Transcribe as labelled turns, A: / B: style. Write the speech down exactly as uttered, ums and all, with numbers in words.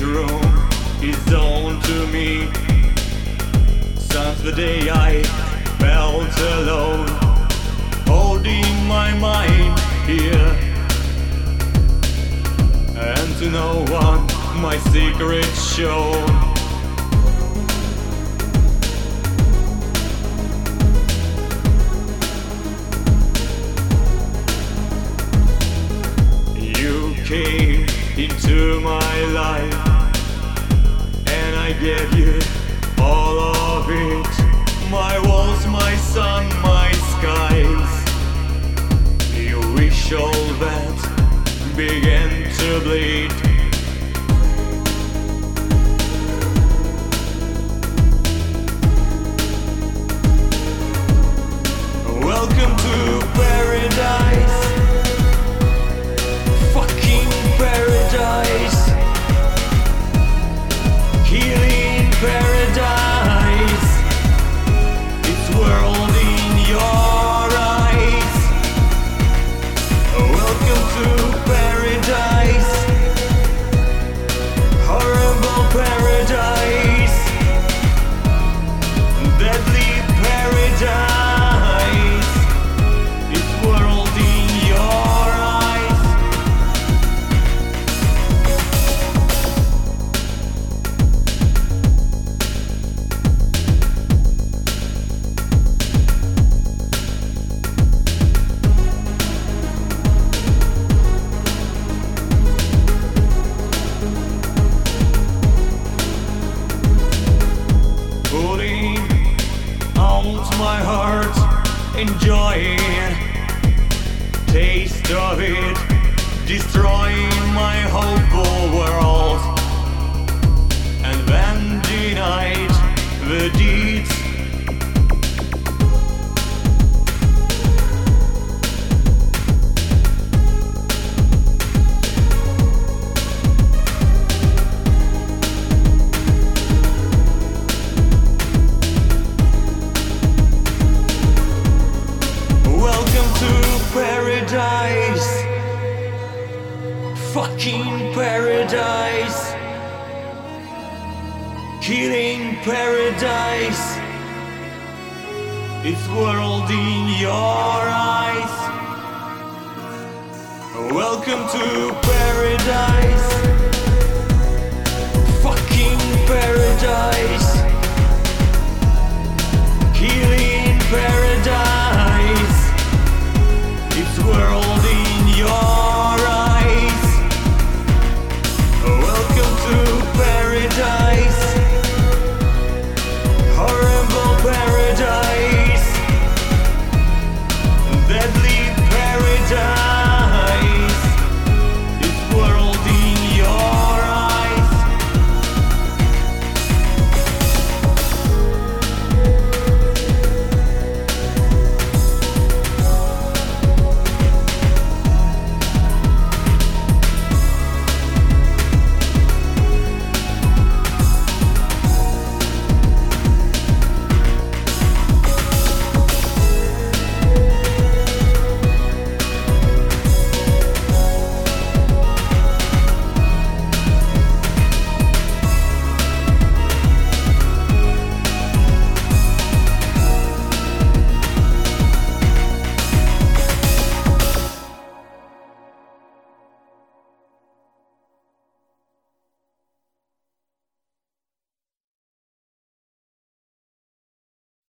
A: room is own to me. Since the day I felt alone, holding my mind here, and to no one my secret's shown. You came into my life, and I gave you all of it. My walls, my sun, my skies. You wish all that began to bleed. Welcome to paradise. Fucking paradise. Healing paradise. It's world in your eyes. Welcome to paradise. Horrible paradise. Deadly paradise. It's world in your eyes. Pulling out my heart, enjoying taste of it, destroying my hopeful world, and then denied the deeds. Paradise, fucking paradise, killing paradise. It's world in your eyes. Welcome to paradise.